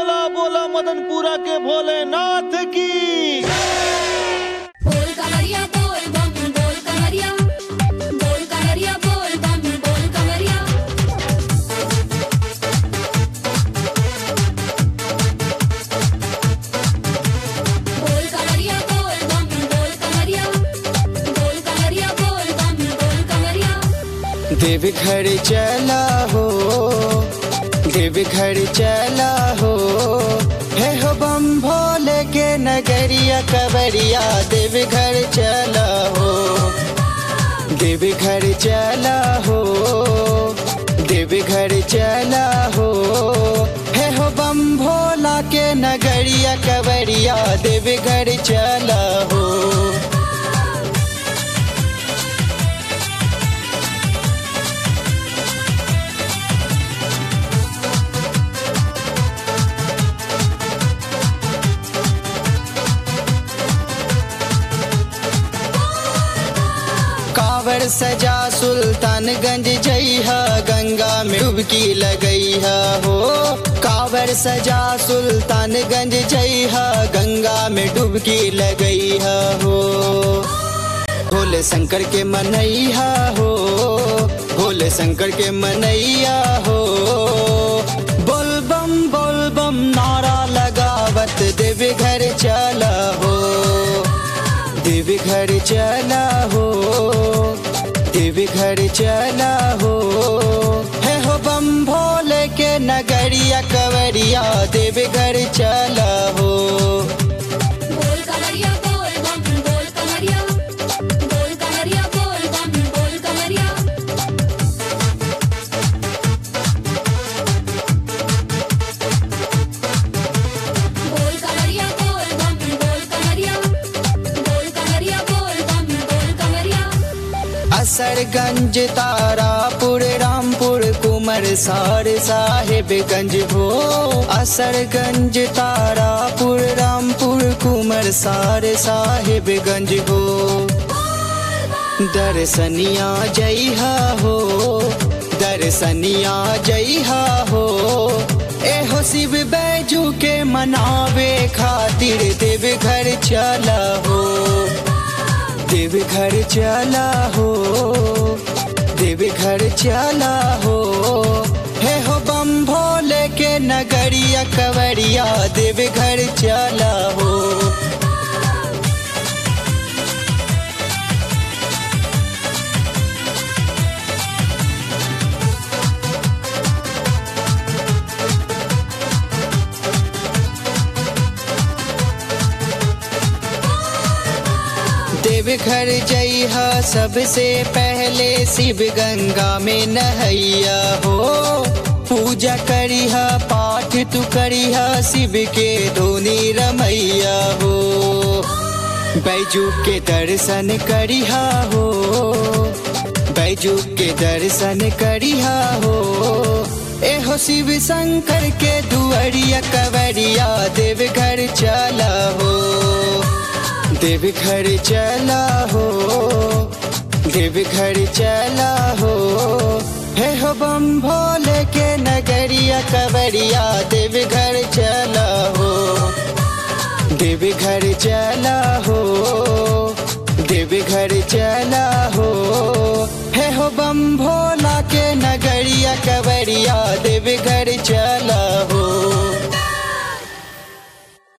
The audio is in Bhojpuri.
बोला बोला मदनपुरा के भोलेनाथ की। बोल कवरिया बोल बम बोल कवरिया, बोल कवरिया बोल बम बोल कवरिया। बोल कवरिया बोल बम बोल कवरिया, बोल कवरिया बोल बम बोल कवरिया। देवघर चला हो, देवघर चला हो, है हो बम भोले के नगरिया कवरिया। देवघर चला हो, देवघर चला हो, देवघर चला हो, है हो बम भोला के नगरिया कवरिया। देवघर चला हो। कांवर सजा सुल्तानगंज जइहा, गंगा में डुबकी लगइहा हो। कांवर सजा सुल्तानगंज जइहा, गंगा में डुबकी लगइहा हो। भोले शंकर के मनैया हो, भोले शंकर के मनैया हो। बोल बम नारा लगावत देवघर चला हो, देवघर चला हो, देवघर चला हो, है हो बम भोले के नगरिया कवरिया। देवघर चला हो। बोल कवरिया बोल बम बोल कवरिया, बोल कवरिया बोल बम बोल कवरिया। बोल कवरिया बोल बम बोल कवरिया, बोल कवरिया बोल बम बोल कवरिया। असरगंज तारापुर रामपुर कुमर सार साहेबगंज हो। असरगंज तारापुर रामपुर कुमर सार साहेबगंज हो। दर्शनिया जइहा हो, दर्शनिया जइहा हो, एहो शिव बैजू के मनावे खातिर देवघर चला हो। देवघर चला हो, देवघर चला हो, है हो बम भोले के नगरिया कवरिया। देवघर चला हो। देवघर जइहा सबसे पहले शिव गंगा में नहैया हो। पूजा करिहा पाठ तू करिहा शिव के धोनी रमैया हो। बैजू के दर्शन करिहा हो, बैजू के दर्शन करिहा हो, एहो शिव शंकर के दुआरिया कवरिया। देवघर चला हो, देवघर चला हो, देवघर चला हो, है हो बम भोले के नगरिया कवरिया। देवघर चला हो, देवघर चला हो, देवघर चला हो, है हो बम भोला के नगरिया कवरिया। देवघर चला हो।